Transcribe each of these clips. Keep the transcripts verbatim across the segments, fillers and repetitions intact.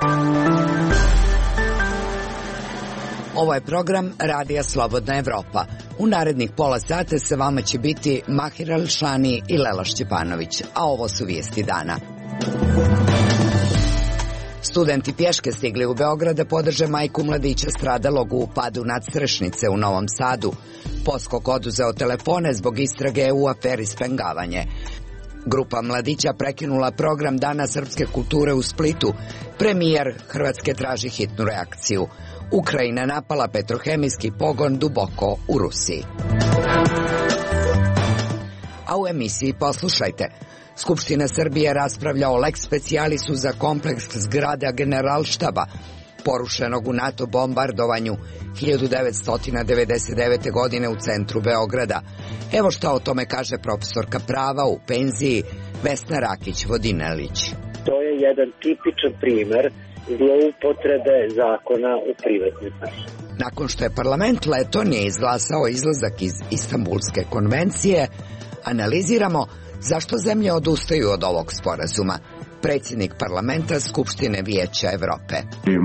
Ovo je program Radija Slobodna Evropa. U narednih pola sata sa vama će biti Mahir Alšani i Lela Šćepanović, a ovo su vijesti dana. Studenti pješke stigli u Beograd da podrže majku mladića stradalog u padu nadstrešnice u Novom Sadu. Poskok oduzeo telefone zbog istrage u aferi Spengavanje. Grupa mladića prekinula program Dana srpske kulture u Splitu. Premijer Hrvatske traži hitnu reakciju. Ukrajina napala petrohemijski pogon duboko u Rusiji. A u emisiji poslušajte. Skupština Srbije raspravlja o lex specialisu za kompleks zgrada Generalštaba, porušenog u NATO bombardovanju hiljadu devetsto devedeset devete. godine u centru Beograda. Evo šta o tome kaže profesorka prava u penziji Vesna Rakić-Vodinelić. To je jedan tipičan primer zloupotrebe zakona u privatnoj sferi. Nakon što je parlament Letonije izglasao izlazak iz Istanbulske konvencije, analiziramo zašto zemlje odustaju od ovog sporazuma. Predsjednik parlamenta Skupštine Vijeća Evrope.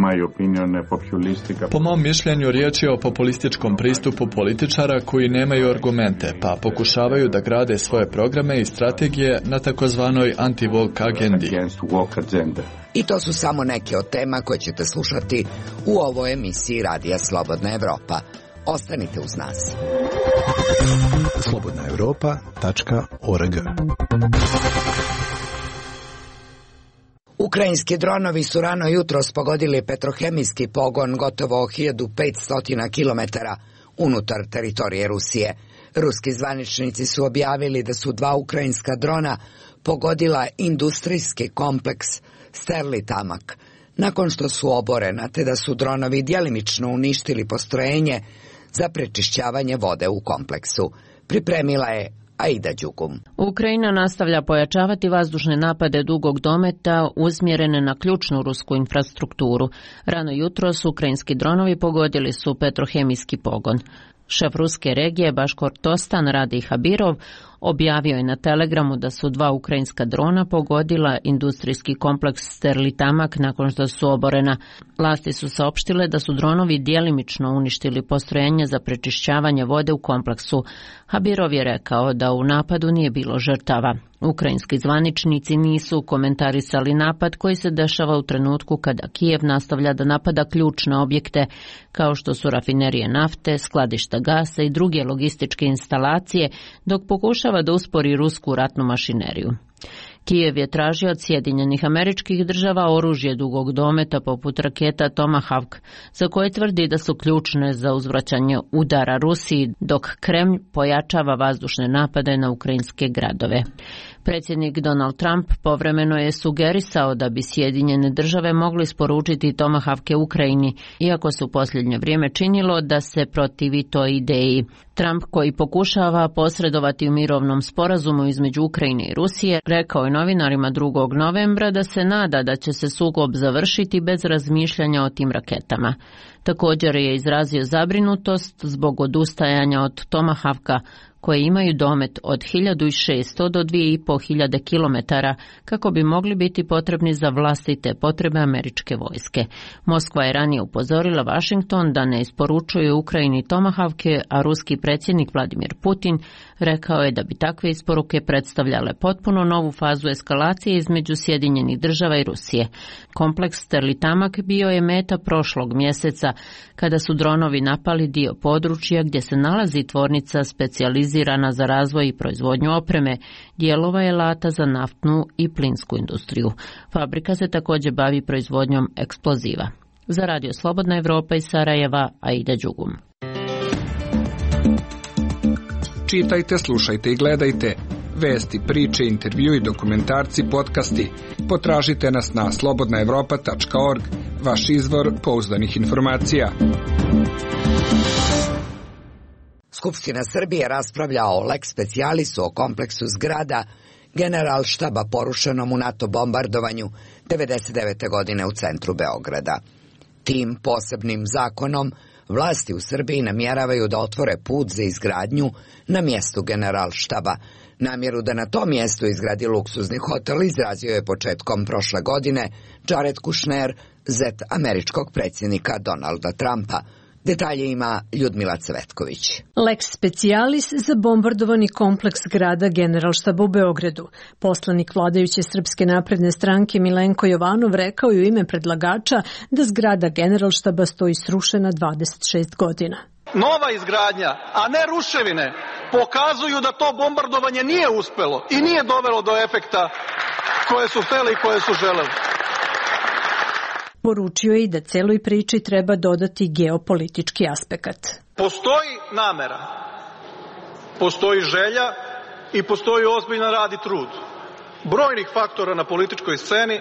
Po mom mišljenju riječ je o populističkom pristupu političara koji nemaju argumente, pa pokušavaju da grade svoje programe i strategije na takozvanoj anti-woke agendi. I to su samo neke od tema koje ćete slušati u ovoj emisiji Radija Slobodna Evropa. Ostanite uz nas. slobodna europa tačka org. Ukrajinski dronovi su rano jutros pogodili petrohemijski pogon gotovo hiljadu petsto kilometara unutar teritorije Rusije. Ruski zvaničnici su objavili da su dva ukrajinska drona pogodila industrijski kompleks Sterlitamak, nakon što su oborena, te da su dronovi djelimično uništili postrojenje za prečišćavanje vode u kompleksu. Pripremila je Aida Đugum. Ukrajina nastavlja pojačavati vazdušne napade dugog dometa usmjerene na ključnu rusku infrastrukturu. Rano jutros ukrajinski dronovi pogodili su petrohemijski pogon. Šef ruske regije Baškortostan Radij Habirov objavio je na Telegramu da su dva ukrajinska drona pogodila industrijski kompleks Sterlitamak nakon što su oborena. Vlasti su saopštile da su dronovi djelimično uništili postrojenje za prečišćavanje vode u kompleksu. Habirov je rekao da u napadu nije bilo žrtava. Ukrajinski zvaničnici nisu komentarisali napad koji se dešava u trenutku kada Kijev nastavlja da napada ključne objekte kao što su rafinerije nafte, skladišta gasa i druge logističke instalacije, dok pokušava da uspori rusku ratnu mašineriju. Kijev je tražio od Sjedinjenih Američkih Država oružje dugog dometa poput raketa Tomahawk, za koje tvrdi da su ključne za uzvraćanje udara Rusiji, dok Kremlj pojačava vazdušne napade na ukrajinske gradove. Predsjednik Donald Trump povremeno je sugerisao da bi Sjedinjene Države mogli isporučiti Tomahawke Ukrajini, iako se u posljednje vrijeme činilo da se protivi toj ideji. Trump, koji pokušava posredovati u mirovnom sporazumu između Ukrajine i Rusije, rekao je novinarima drugog novembra da se nada da će se sukob završiti bez razmišljanja o tim raketama. Također je izrazio zabrinutost zbog odustajanja od Tomahawka, koje imaju domet od hiljadu šesto do dvije i pol hiljade kilometara, kako bi mogli biti potrebni za vlastite potrebe američke vojske. Moskva je ranije upozorila Washington da ne isporučuje Ukrajini Tomahawke, a ruski predsjednik Vladimir Putin rekao je da bi takve isporuke predstavljale potpuno novu fazu eskalacije između Sjedinjenih Država i Rusije. Kompleks Sterlitamak bio je meta prošlog mjeseca, kada su dronovi napali dio područja gdje se nalazi tvornica specijalizirana za razvoj i proizvodnju opreme, dijelova i alata za naftnu i plinsku industriju. Fabrika se također bavi proizvodnjom eksploziva. Za Radio Slobodna Evropa iz Sarajeva, Aida Đugum. Čitajte, slušajte i gledajte. Vesti, priče, intervju i dokumentarci, podcasti. Potražite nas na slobodna evropa tačka org, vaš izvor pouzdanih informacija. Skupština Srbije raspravlja o lex specialisu o kompleksu zgrada Generalštaba porušenom u NATO bombardovanju devedeset devete. godine u centru Beograda. Tim posebnim zakonom Vlasti u Srbiji namjeravaju da otvore put za izgradnju na mjestu Generalštaba. Namjeru da na tom mjestu izgradi luksuzni hotel izrazio je početkom prošle godine Jared Kushner, zet američkog predsjednika Donalda Trumpa. Detalje ima Ljudmila Cvetković. Lex specialis za bombardovani kompleks grada Generalštaba u Beogradu. Poslanik vladajuće Srpske napredne stranke Milenko Jovanov rekao je u ime predlagača da zgrada Generalštaba stoji srušena dvadeset šest godina. Nova izgradnja, a ne ruševine, pokazuju da to bombardovanje nije uspelo i nije dovelo do efekta koje su hteli i koje su želeli. Poručio je i da celoj priči treba dodati geopolitički aspekat. Postoji namera, postoji želja i postoji ozbiljan rad i trud brojnih faktora na političkoj sceni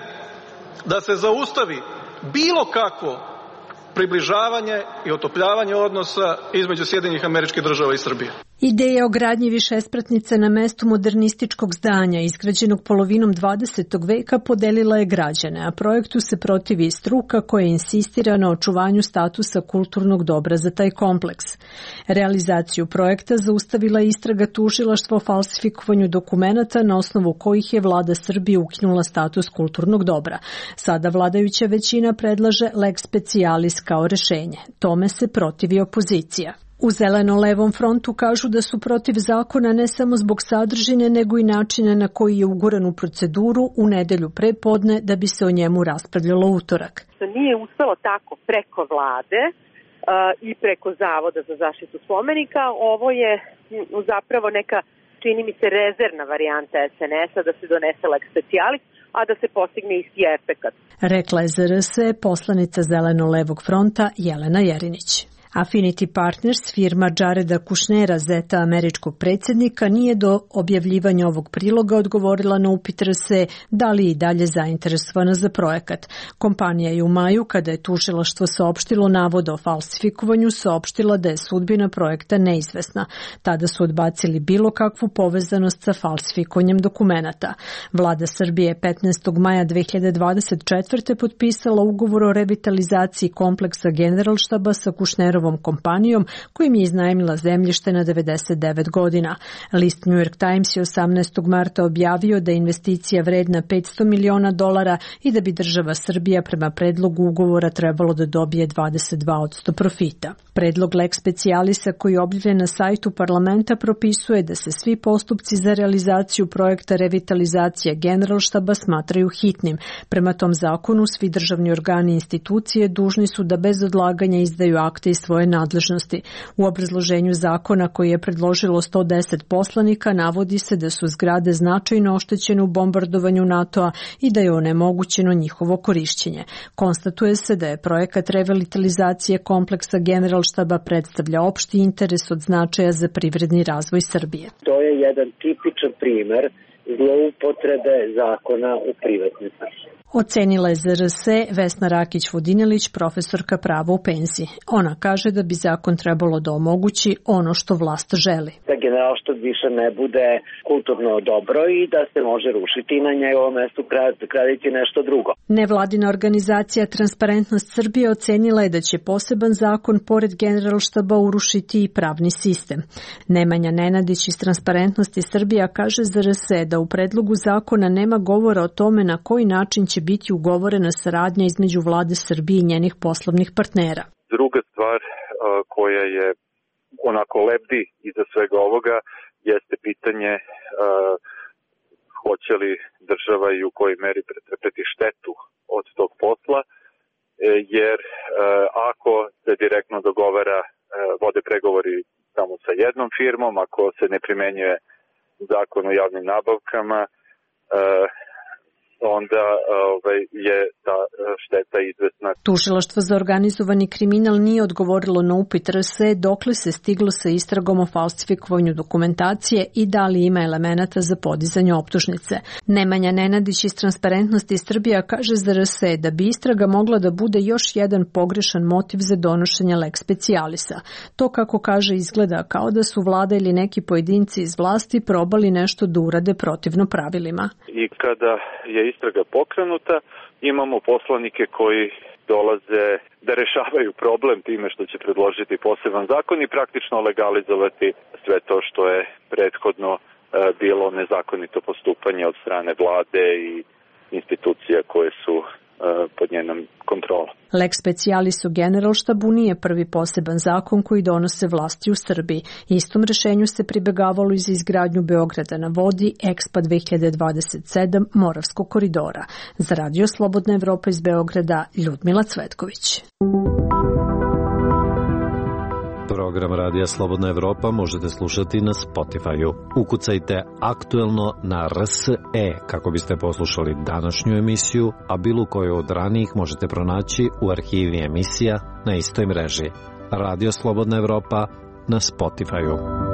da se zaustavi bilo kakvo približavanje i otopljavanje odnosa između Sjedinjenih Američkih Država i Srbije. Ideja o gradnji višespratnice na mestu modernističkog zdanja izgrađenog polovinom dvadesetog veka podelila je građane, a projektu se protivi struka koja insistira na očuvanju statusa kulturnog dobra za taj kompleks. Realizaciju projekta zaustavila je istraga tužilaštva o falsifikovanju dokumenata na osnovu kojih je vlada Srbije ukinula status kulturnog dobra. Sada vladajuća većina predlaže lex specialis kao rešenje. Tome se protivi opozicija. U Zeleno-levom frontu kažu da su protiv zakona ne samo zbog sadržine, nego i načina na koji je uguran u proceduru u nedelju pre podne da bi se o njemu raspravljalo utorak. Nije uspelo tako preko vlade uh, i preko Zavoda za zaštitu spomenika. Ovo je zapravo neka, čini mi se, rezervna varijanta es en es-a da se donese lex specialis, a da se postigne isti efekat. Rekla je zet er es poslanica Zeleno-levog fronta Jelena Jerinić. Affinity Partners, firma Jareda Kushnera, zeta američkog predsjednika, nije do objavljivanja ovog priloga odgovorila na upit er es e da li i dalje zainteresovana za projekat. Kompanija je u maju, kada je tužilaštvo saopštilo navod o falsifikovanju, saopštila da je sudbina projekta neizvesna. Tada su odbacili bilo kakvu povezanost sa falsifikovanjem dokumenata. Vlada Srbije je petnaestog maja dve hiljade dvadeset četvrte potpisala ugovor o revitalizaciji kompleksa Generalštaba sa Kushnerovom kompanijom kojim je iznajmila zemljište na devedeset devet godina. List New York Times je osamnaestog marta objavio da je investicija vredna petsto miliona dolara i da bi država Srbija prema predlogu ugovora trebalo da dobije dvadeset dva posto profita. Predlog lex specialisa koji je objavljen na sajtu parlamenta propisuje da se svi postupci za realizaciju projekta revitalizacije Generalštaba smatraju hitnim. Prema tom zakonu svi državni organi i institucije dužni su da bez odlaganja izdaju akte iz svoje nadležnosti. U obrazloženju zakona koji je predložilo sto deset poslanika navodi se da su zgrade značajno oštećene u bombardovanju NATO-a i da je onemogućeno njihovo korišćenje. Konstatuje se da je projekat revitalizacije kompleksa Generalštaba predstavlja opšti interes od značaja za privredni razvoj Srbije. To je jedan tipičan primer zloupotrebe zakona u privatne svrhe. Ocenila je zet er es Vesna Rakić-Vodinelić, profesorka prava u penziji. Ona kaže da bi zakon trebalo da omogući ono što vlast želi. Da Generalštab više ne bude kulturno dobro i da se može rušiti i na njegovom mestu graditi nešto drugo. Nevladina organizacija Transparentnost Srbije ocenila je da će poseban zakon pored Generalštaba urušiti i pravni sistem. Nemanja Nenadić iz Transparentnosti Srbija kaže zet er es da u predlogu zakona nema govora o tome na koji način će biti ugovorena saradnja između vlade Srbije i njenih poslovnih partnera. Druga stvar koja je onako lebdi iza svega ovoga jeste pitanje uh, hoće li država i u kojoj meri pretrpeti štetu od tog posla, jer uh, ako se direktno dogovara, uh, vode pregovori samo sa jednom firmom, ako se ne primenjuje zakon o javnim nabavkama, uh, onda ovaj, je ta šteta izvesna. Tužilaštvo za organizovani kriminal nije odgovorilo na upit er es dokle se stiglo sa istragom o falsifikovanju dokumentacije i da li ima elemenata za podizanje optužnice. Nemanja Nenadić iz Transparentnosti Srbija kaže za er es da bi istraga mogla da bude još jedan pogrešan motiv za donošenje lex specialisa. To, kako kaže, izgleda kao da su vlada ili neki pojedinci iz vlasti probali nešto da urade protivno pravilima. I kada je istraga pokrenuta, imamo poslanike koji dolaze da rešavaju problem time što će predložiti poseban zakon i praktično legalizovati sve to što je prethodno bilo nezakonito postupanje od strane vlade i institucija koje su pod njenom kontrolom. Lex specialis u Generalštabu nije prvi poseban zakon koji donose vlasti u Srbiji. Istom rešenju se pribegavalo i za izgradnju Beograda na vodi, Expa dve hiljade dvadeset sedam Moravskog koridora. Za Radio Slobodna Evropa iz Beograda, Ljudmila Cvetković. Program Radija Slobodna Evropa možete slušati na Spotify-u. Ukucajte aktuelno na R S E kako biste poslušali današnju emisiju, a bilo koju od ranijih možete pronaći u arhivi emisija na istoj mreži. Radio Slobodna Evropa na Spotify-u.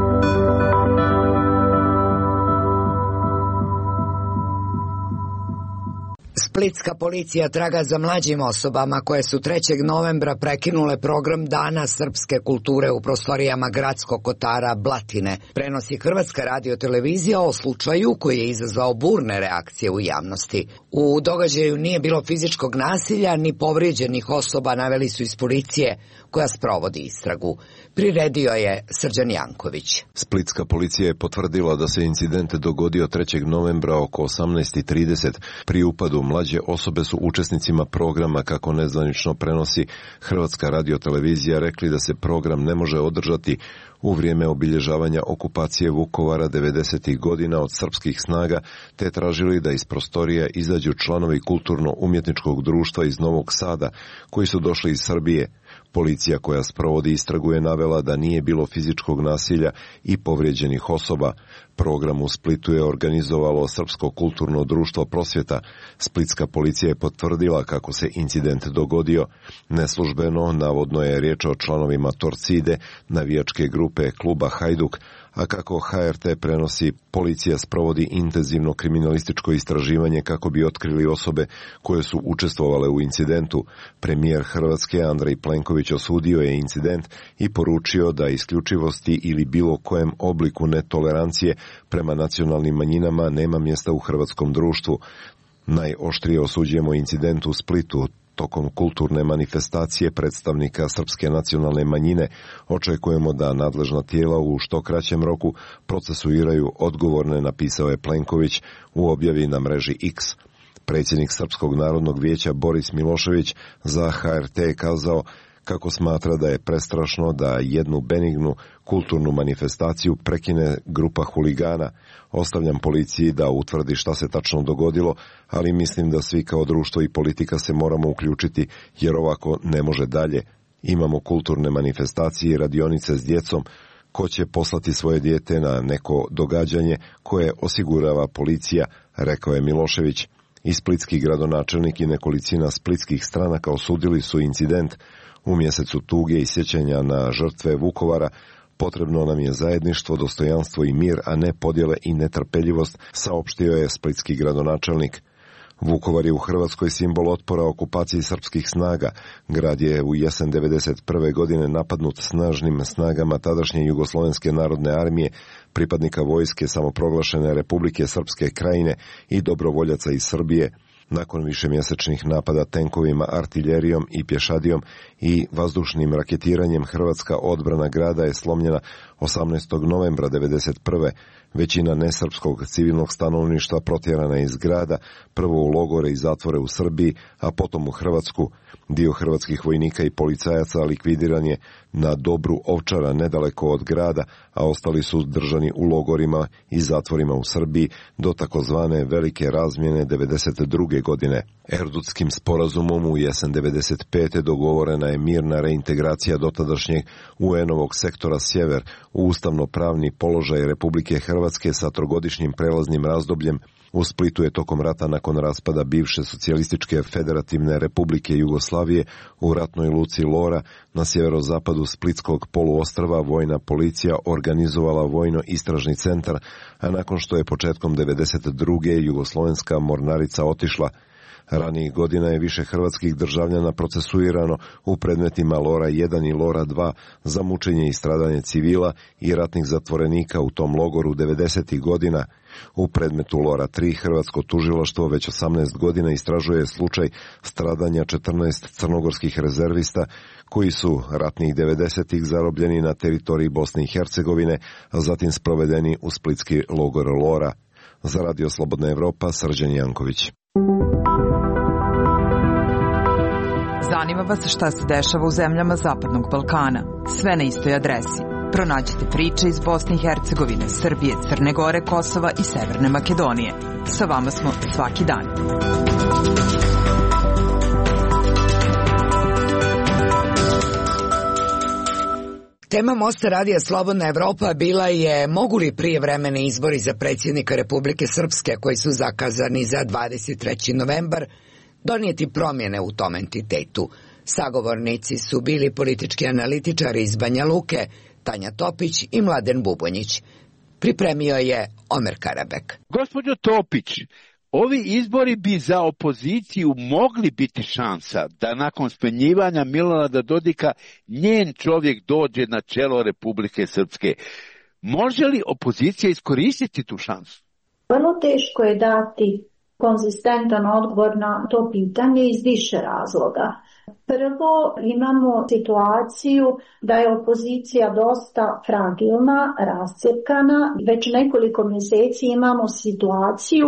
Splitska policija traga za mlađim osobama koje su trećeg novembra prekinule program Dana srpske kulture u prostorijama gradskog kotara Blatine. Prenosi Hrvatska radiotelevizija o slučaju koji je izazvao burne reakcije u javnosti. U događaju nije bilo fizičkog nasilja ni povrijeđenih osoba, naveli su iz policije koja sprovodi istragu. Priredio je Srđan Janković. Splitska policija je potvrdila da se incident dogodio trećeg novembra oko osamnaest i trideset. Pri upadu mlađe osobe su učesnicima programa, kako nezvanično prenosi Hrvatska radiotelevizija, rekli da se program ne može održati u vrijeme obilježavanja okupacije Vukovara devedesetih godina od srpskih snaga, te tražili da iz prostorija izađu članovi kulturno-umjetničkog društva iz Novog Sada, koji su došli iz Srbije. Policija koja sprovodi istragu je navela da nije bilo fizičkog nasilja i povrijeđenih osoba. Program u Splitu je organizovalo Srpsko kulturno društvo Prosvjeta. Splitska policija je potvrdila kako se incident dogodio. Neslužbeno, navodno je riječ o članovima Torcide, navijačke grupe kluba Hajduk, a kako H R T prenosi, policija sprovodi intenzivno kriminalističko istraživanje kako bi otkrili osobe koje su učestvovale u incidentu. Premijer Hrvatske Andrej Plenković osudio je incident i poručio da isključivosti ili bilo kojem obliku netolerancije prema nacionalnim manjinama nema mjesta u hrvatskom društvu. Najoštrije osuđujemo incident u Splitu. Tokom kulturne manifestacije predstavnika srpske nacionalne manjine očekujemo da nadležna tijela u što kraćem roku procesuiraju odgovorne, napisao je Plenković u objavi na mreži X. Predsjednik Srpskog narodnog vijeća Boris Milošević za H R T je kazao kako smatra da je prestrašno da jednu benignu kulturnu manifestaciju prekine grupa huligana. Ostavljam policiji da utvrdi šta se tačno dogodilo, ali mislim da svi kao društvo i politika se moramo uključiti, jer ovako ne može dalje. Imamo kulturne manifestacije i radionice s djecom. Ko će poslati svoje dijete na neko događanje koje osigurava policija, rekao je Milošević. I splitski gradonačelnik i nekolicina splitskih stranaka osudili su incident. U mjesecu tuge i sjećanja na žrtve Vukovara potrebno nam je zajedništvo, dostojanstvo i mir, a ne podjele i netrpeljivost, saopštio je splitski gradonačelnik. Vukovar je u Hrvatskoj simbol otpora okupaciji srpskih snaga. Grad je u jesen devedeset prve godine napadnut snažnim snagama tadašnje Jugoslovenske narodne armije, pripadnika vojske samoproglašene Republike Srpske Krajine i dobrovoljaca iz Srbije. Nakon višemjesečnih napada tenkovima, artiljerijom i pješadijom i vazdušnim raketiranjem, hrvatska odbrana grada je slomljena osamnaestog novembra devedeset prve. Većina nesrpskog civilnog stanovništva protjerana iz grada, prvo u logore i zatvore u Srbiji, a potom u Hrvatsku. Dio hrvatskih vojnika i policajaca likvidiran je na Dobru Ovčara nedaleko od grada, a ostali su držani u logorima i zatvorima u Srbiji do takozvane velike razmjene devedeset druge godine. Erdutskim sporazumom u jesen devedeset pete dogovorena je mirna reintegracija dotadašnjeg U N-ovog sektora Sjever u ustavno-pravni položaj Republike Hrvatske sa trogodišnjim prelaznim razdobljem. U Splitu je tokom rata nakon raspada bivše socijalističke federativne Republike Jugoslavije u ratnoj luci Lora na sjeverozapadu Splitskog poluostrva vojna policija organizovala vojno-istražni centar, a nakon što je početkom devedeset druge jugoslovenska mornarica otišla. Ranijih godina je više hrvatskih državljana procesuirano u predmetima Lora jedan i Lora dva za mučenje i stradanje civila i ratnih zatvorenika u tom logoru devedesetih godina. U predmetu Lora tri hrvatsko tužilaštvo već osamnaest godina istražuje slučaj stradanja četrnaest crnogorskih rezervista koji su ratnih devedesetih zarobljeni na teritoriji Bosne i Hercegovine, a zatim sprovedeni u splitski logor Lora. Za Radio Slobodna Evropa, Srđan Janković. Zanima vas šta se dešava u zemljama Zapadnog Balkana. Sve na istoj adresi. Pronađite priče iz Bosne i Hercegovine, Srbije, Crne Gore, Kosova i Severne Makedonije. Sa vama smo svaki dan. Tema Mosta radija Slobodna Evropa bila je mogu li prijevremeni izbori za predsjednika Republike Srpske koji su zakazani za dvadeset treći novembar donijeti promjene u tom entitetu. Sagovornici su bili politički analitičari iz Banja Luke, Tanja Topić i Mladen Bubonjić. Pripremio je Omer Karabek. Gospođo Topić, ovi izbori bi za opoziciju mogli biti šansa da nakon smenjivanja Milorada Dodika njen čovjek dođe na čelo Republike Srpske. Može li opozicija iskoristiti tu šansu? Vrlo teško je dati konzistentan odgovor na to pitanje iz više razloga. Prvo, imamo situaciju da je opozicija dosta fragilna, rascjepkana. Već nekoliko mjeseci imamo situaciju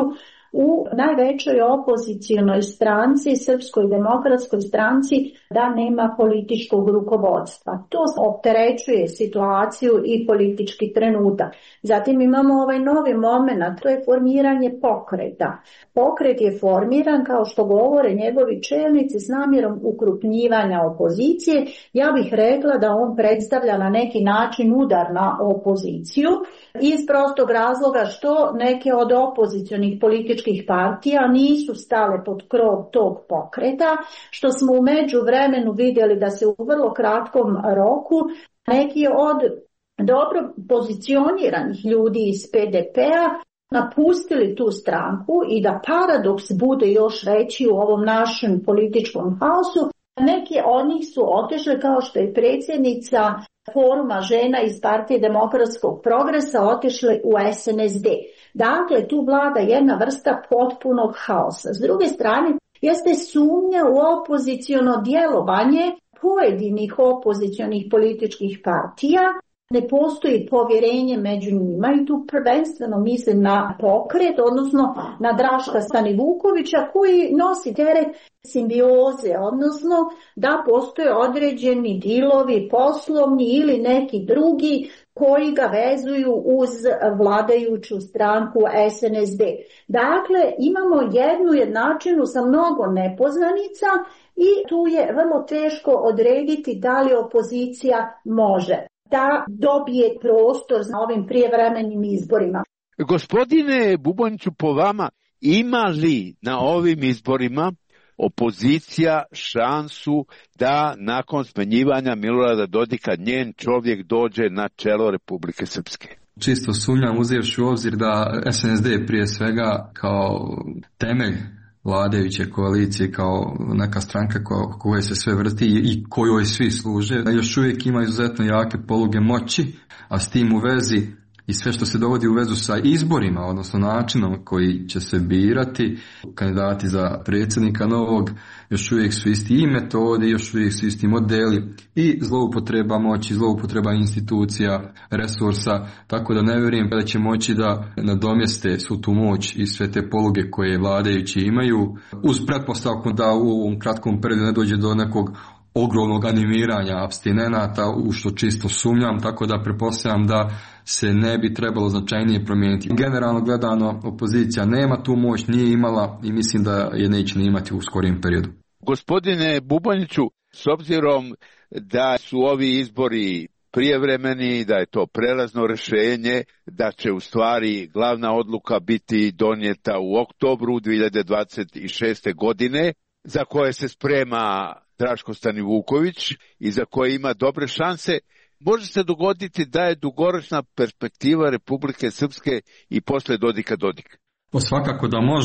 u najvećoj opozicijonoj stranci, Srpskoj demokratskoj stranci, da nema političkog rukovodstva. To opterećuje situaciju i politički trenutak. Zatim imamo ovaj novi moment, to je formiranje pokreta. Pokret je formiran, kao što govore njegovi čelnici, s namjerom ukrupnjivanja opozicije. Ja bih rekla da on predstavlja na neki način udar na opoziciju, iz prostog razloga što neke od opozicionih političkih partija nisu stale pod krov tog pokreta, što smo u međuvremenu vidjeli da se u vrlo kratkom roku neki od dobro pozicioniranih ljudi iz P D P-a napustili tu stranku i da paradoks bude još veći u ovom našem političkom haosu. Neki od njih su otišli, kao što je predsjednica Foruma žena iz Partije demokratskog progresa, otišli u S N S D. Dakle, tu vlada jedna vrsta potpunog haosa. S druge strane, jeste sumnja u opoziciono djelovanje pojedinih opozicionih političkih partija. Ne postoji povjerenje među njima i tu prvenstveno mislim na pokret, odnosno na Draška Stanivukovića koji nosi teret simbioze, odnosno da postoje određeni dilovi poslovni ili neki drugi koji ga vezuju uz vladajuću stranku S N S D. Dakle, imamo jednu jednačinu sa mnogo nepoznanica i tu je vrlo teško odrediti da li opozicija može da dobije prostor na ovim prijevremenim izborima. Gospodine Bubonjiću, po vama, ima li na ovim izborima opozicija šansu da nakon smenjivanja Milorada Dodika njen čovjek dođe na čelo Republike Srpske? Čisto sumnjam, uzevši u obzir da S N S D prije svega kao temelj vladajuće koalicije, kao neka stranka ko, koje se sve vrti i kojoj svi služe, još uvijek ima izuzetno jake poluge moći, a s tim u vezi i sve što se dovodi u vezu sa izborima, odnosno načinom koji će se birati kandidati za predsjednika novog, još uvijek su isti i metodi, još uvijek su isti modeli i zloupotreba moći, zloupotreba institucija, resursa, tako da ne vjerujem da će moći da nadomjeste svu tu moć i sve te poluge koje vladajući imaju, uz pretpostavku da u ovom kratkom periodu ne dođe do nekog ogromnog animiranja apstinenata, u što čisto sumnjam, tako da pretpostavljam da se ne bi trebalo značajnije promijeniti. Generalno gledano, opozicija nema tu moć, nije imala i mislim da je neće ni imati u skorijem periodu. Gospodine Bubonjiću, s obzirom da su ovi izbori prijevremeni, da je to prelazno rješenje, da će u stvari glavna odluka biti donijeta u oktobru dvije hiljade dvadeset šeste. godine, za koje se sprema Draško Stanivuković i za koje ima dobre šanse, može se dogoditi da je dugoročna perspektiva Republike Srpske i posle Dodika Dodik. O, svakako da može,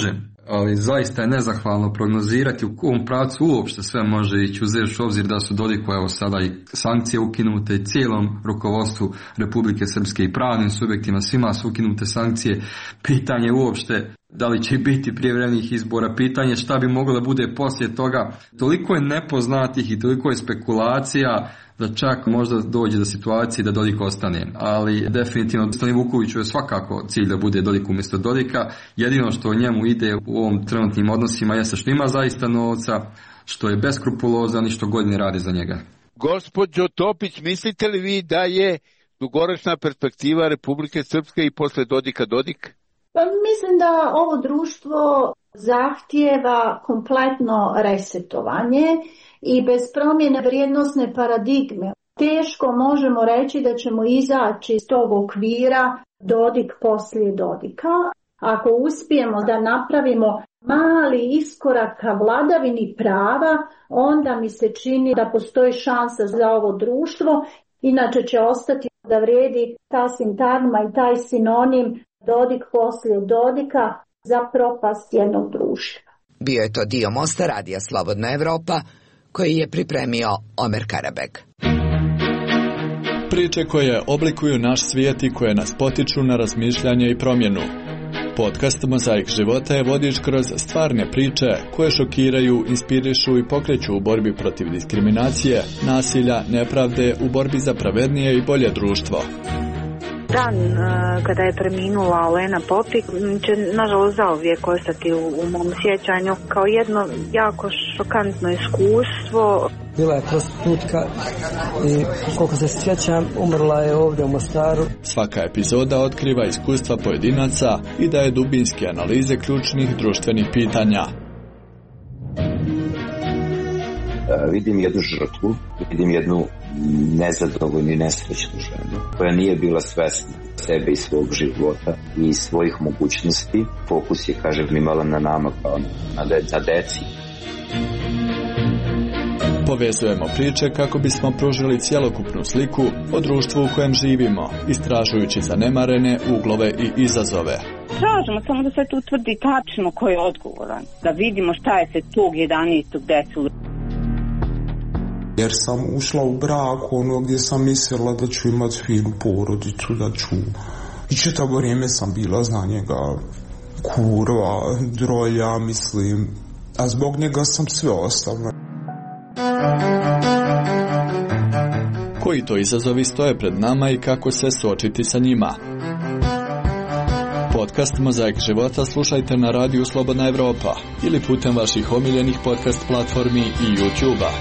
ali zaista je nezahvalno prognozirati u kom pravcu uopšte sve može ići, uzevši u obzir da su Dodiku evo sada i sankcije ukinute i cijelom rukovodstvu Republike Srpske i pravnim subjektima, svima su ukinute sankcije. Pitanje uopšte da li će biti prijevremenih izbora, pitanje šta bi moglo da bude poslije toga. Toliko je nepoznatih i toliko je spekulacija da čak možda dođe do situacije da Dodik ostane. Ali definitivno Stani Vukoviću je svakako cilj da bude Dodik umjesto Dodika. Jedino što njemu ide u ovom trenutnim odnosima jeste što ima zaista novca, što je beskrupulozan i što godine radi za njega. Gospođo Topić, mislite li vi da je dugoročna perspektiva Republike Srpske i posle Dodika Dodik? Pa mislim da ovo društvo zahtijeva kompletno resetovanje i bez promjene vrijednosne paradigme teško možemo reći da ćemo izaći iz tog okvira Dodik poslije Dodika. Ako uspijemo da napravimo mali iskorak ka vladavini prava, onda mi se čini da postoji šansa za ovo društvo, inače će ostati da vrijedi ta sintagma i taj sinonim Dodik poslije Dodika za propast jednog društva. Bio je to dio Mosta radija Slobodna Evropa, koji je pripremio Omer Karabek. Priče koje oblikuju naš svijet i koje nas potiču na razmišljanje i promjenu. Podcast Mozaik života je vodič kroz stvarne priče koje šokiraju, inspirišu i pokreću u borbi protiv diskriminacije, nasilja, nepravde, u borbi za pravednije i bolje društvo. Dan kada je preminula Olena Popik će nažalost zauvijek ostati u, u mom sjećanju kao jedno jako šokantno iskustvo. Bila je prostitutka i koliko se sjećam umrla je ovdje u Mostaru. Svaka epizoda otkriva iskustva pojedinaca i daje dubinske analize ključnih društvenih pitanja. Vidim jednu žrtvu, vidim jednu nezadovoljnu i nesrećnu ženu koja nije bila svesna sebe i svog života i svojih mogućnosti. Fokus je, kažem, imala na nama kao na, de, na deci. Povezujemo priče kako bismo pružili cjelokupnu sliku o društvu u kojem živimo, istražujući zanemarene uglove i izazove. Tražimo samo da se tu utvrdi tačno ko je odgovoran, da vidimo šta je se tog jedanaestog desilo. Jer sam ušla u brak ono gdje sam mislila da ću imati finu porodicu, da ću... I čitavo vrijeme sam bila za njega kurva, drolja, mislim, a zbog njega sam sve ostavila. Koji to izazovi stoje pred nama i kako se suočiti sa njima? Podcast Mozaik života slušajte na radiju Slobodna Evropa ili putem vaših omiljenih podcast platformi i YouTube-a.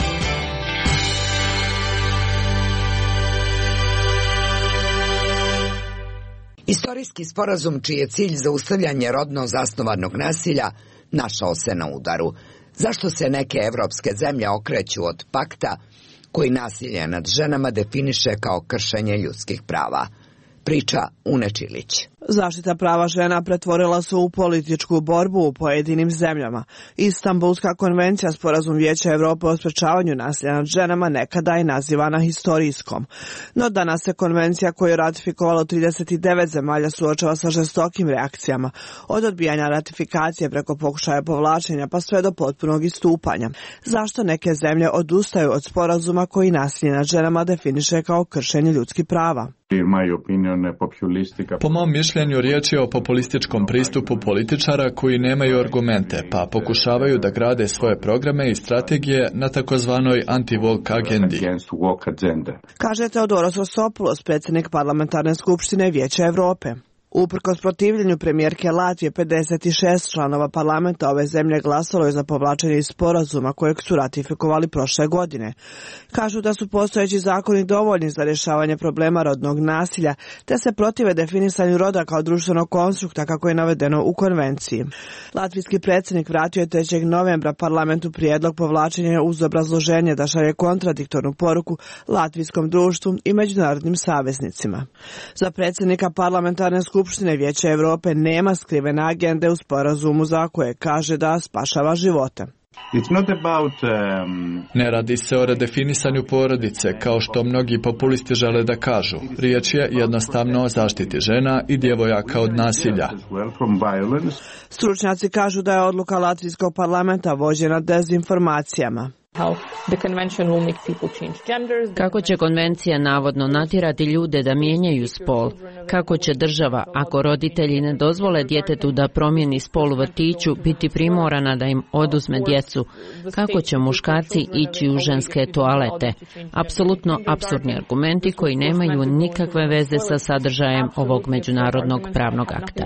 Istorijski sporazum čiji je cilj zaustavljanje rodno zasnovanog nasilja našao se na udaru. Zašto se neke evropske zemlje okreću od pakta koji nasilje nad ženama definiše kao kršenje ljudskih prava? Priča Une Čilić. Zaštita prava žena pretvorila se u političku borbu u pojedinim zemljama. Istanbulska konvencija, sporazum Vijeća Evrope o sprečavanju nasilja nad ženama, nekada je nazivana historijskom. No danas se konvencija koju je ratifikovalo trideset devet zemalja suočava sa žestokim reakcijama, od odbijanja ratifikacije preko pokušaja povlačenja pa sve do potpunog istupanja. Zašto neke zemlje odustaju od sporazuma koji nasilje nad ženama definiše kao kršenje ljudskih prava? Po mom mišljenju riječ je o populističkom pristupu političara koji nemaju argumente, pa pokušavaju da grade svoje programe i strategije na takozvanoj anti-woke agendi. Kaže Teodoros Rosopoulos, predsjednik parlamentarne skupštine Vijeća Evrope. Uprkos protivljenju premijerke Latvije, pedeset šest članova parlamenta ove zemlje glasalo je za povlačenje iz sporazuma kojeg su ratifikovali prošle godine. Kažu da su postojeći zakoni dovoljni za rješavanje problema rodnog nasilja, te se protive definisanju roda kao društvenog konstrukta kako je navedeno u konvenciji. Latvijski predsjednik vratio je trećeg novembra parlamentu prijedlog povlačenja uz obrazloženje da šalje kontradiktornu poruku latvijskom društvu i međunarodnim saveznicima. Za predsjednika parlamentarne skupštine Skupštine Vijeća Evrope nema skrivene agende u sporazumu za koje kaže da spašava živote. It's not about, um... Ne radi se o redefinisanju porodice, kao što mnogi populisti žele da kažu. Riječ je jednostavno o zaštiti žena i djevojaka od nasilja. Stručnjaci kažu da je odluka Latvijskog parlamenta vođena dezinformacijama. Kako će konvencija navodno natjerati ljude da mijenjaju spol? Kako će država, ako roditelji ne dozvole djetetu da promijeni spol u vrtiću, biti primorana da im oduzme djecu? Kako će muškarci ići u ženske toalete? Apsolutno apsurdni argumenti koji nemaju nikakve veze sa sadržajem ovog međunarodnog pravnog akta.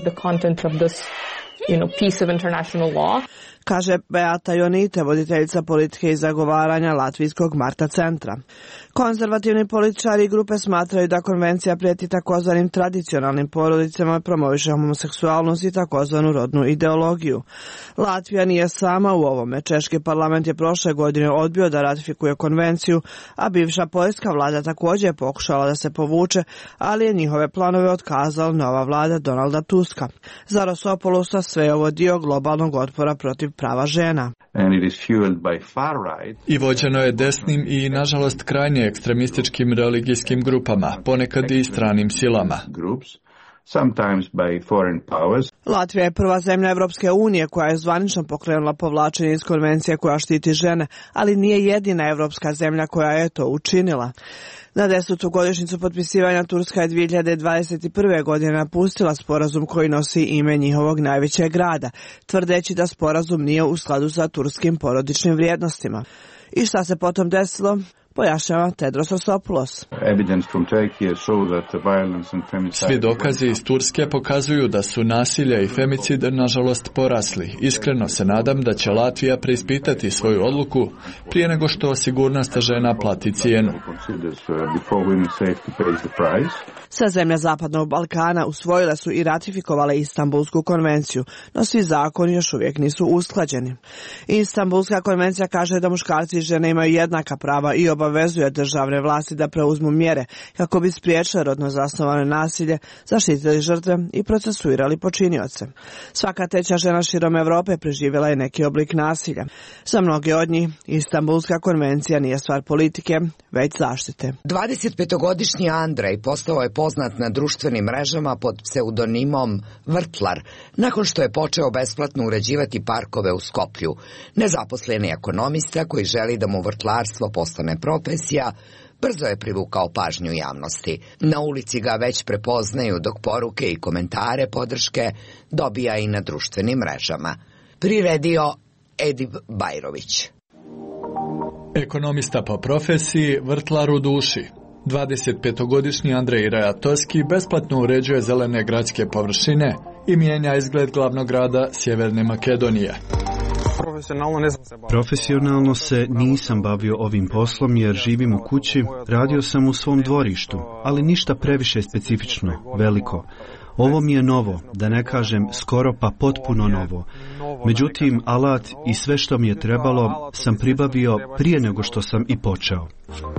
You know, piece of international law. Kaže Beata Jonite, voditeljica politike i zagovaranja Latvijskog Marta centra. Konzervativni političari i grupe smatraju da konvencija prijeti takozvanim tradicionalnim porodicama, promoviše homoseksualnost i takozvanu rodnu ideologiju. Latvija nije sama u ovome. Češki parlament je prošle godine odbio da ratifikuje konvenciju, a bivša poljska vlada također je pokušala da se povuče, ali je njihove planove otkazala nova vlada Donalda Tuska. Za Rosopoulosa sve je ovo dio globalnog otpora protiv prava žena. I vođeno je desnim i, nažalost, krajnje ekstremističkim religijskim grupama, ponekad i stranim silama. Latvija je prva zemlja Evropske unije koja je zvanično pokrenula povlačenje iz konvencije koja štiti žene, ali nije jedina evropska zemlja koja je to učinila. Na desetu godišnjicu potpisivanja Turska je dvije hiljade dvadeset prve. godine napustila sporazum koji nosi ime njihovog najvećeg grada, tvrdeći da sporazum nije u skladu sa turskim porodičnim vrijednostima. I šta se potom desilo? Pojašnjava Tedros Rosopoulos. Svi dokazi iz Turske pokazuju da su nasilje i femicid nažalost porasli. Iskreno se nadam da će Latvija preispitati svoju odluku prije nego što sigurnost žena plati cijenu. Sve zemlje Zapadnog Balkana usvojile su i ratifikovale Istanbulsku konvenciju, no svi zakoni još uvijek nisu usklađeni. Istanbulska konvencija kaže da muškarci i žene imaju jednaka prava i obavezuje državne vlasti da preuzmu mjere kako bi spriječile rodno zasnovano nasilje, zaštitili žrtve i procesuirali počinioce. Svaka treća žena širom Europe preživjela je neki oblik nasilja. Za mnoge od njih Istanbulska konvencija nije stvar politike, već zaštite. dvadesetpetogodišnji Andrej postao je poznat na društvenim mrežama pod pseudonimom Vrtlar, nakon što je počeo besplatno uređivati parkove u Skoplju. Nezaposleni ekonomista koji želi da mu vrtlarstvo postane profesija, brzo je privukao pažnju javnosti. Na ulici ga već prepoznaju, dok poruke i komentare podrške dobija i na društvenim mrežama. Priredio Edip Bajrović. Ekonomista po profesiji, vrtlar u duši. dvadesetpetogodišnji Andrej Rajatoski besplatno uređuje zelene gradske površine i mijenja izgled glavnog grada Sjeverne Makedonije. Profesionalno se nisam bavio ovim poslom jer živim u kući, radio sam u svom dvorištu, ali ništa previše specifično, veliko. Ovo mi je novo, da ne kažem skoro pa potpuno novo. Međutim, alat i sve što mi je trebalo sam pribavio prije nego što sam i počeo.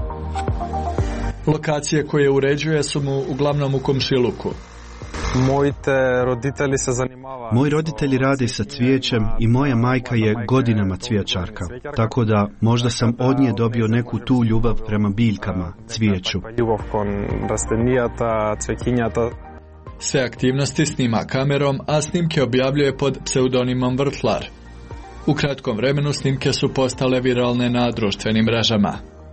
Lokacije koje uređuje su mu uglavnom u komšiluku. Moji roditelji rade sa cvijećem i moja majka je godinama cvijećarka, tako da možda sam od nje dobio neku tu ljubav prema biljkama, cvijeću. Sve aktivnosti snima kamerom, a snimke objavljuje pod pseudonimom Vrtlar. U kratkom vremenu snimke su postale viralne na društvenim mrežama.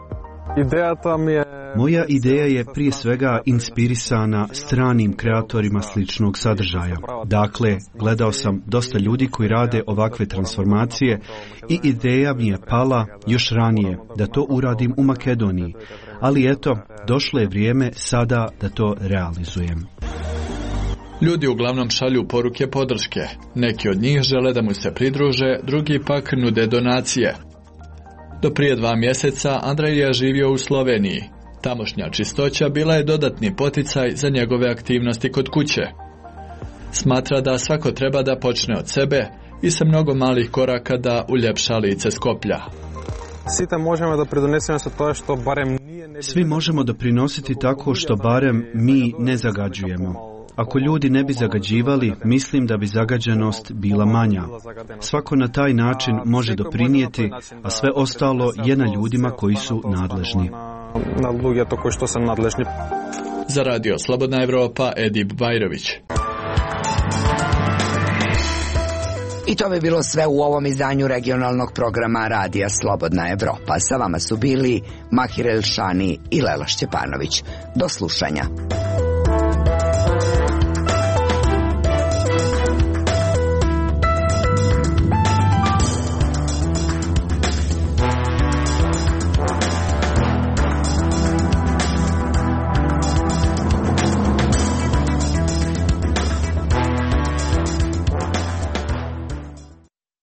Moja ideja je prije svega inspirisana stranim kreatorima sličnog sadržaja. Dakle, gledao sam dosta ljudi koji rade ovakve transformacije i ideja mi je pala još ranije da to uradim u Makedoniji. Ali eto, došlo je vrijeme sada da to realizujem. Ljudi uglavnom šalju poruke podrške. Neki od njih žele da mu se pridruže, drugi pak nude donacije. Do prije dva mjeseca Andrej je živio u Sloveniji. Tamošnja čistoća bila je dodatni poticaj za njegove aktivnosti kod kuće. Smatra da svako treba da počne od sebe i sa mnogo malih koraka da uljepša lice Skoplja. Svi možemo doprinositi tako što barem mi ne zagađujemo. Ako ljudi ne bi zagađivali, mislim da bi zagađenost bila manja. Svako na taj način može doprinijeti, a sve ostalo je na ljudima koji su nadležni. Za Radio Slobodna Evropa, Edip Bajrović. I to bi bilo sve u ovom izdanju regionalnog programa Radija Slobodna Evropa. Sa vama su bili Mahir Elšani i Lela Šćepanović. Do slušanja.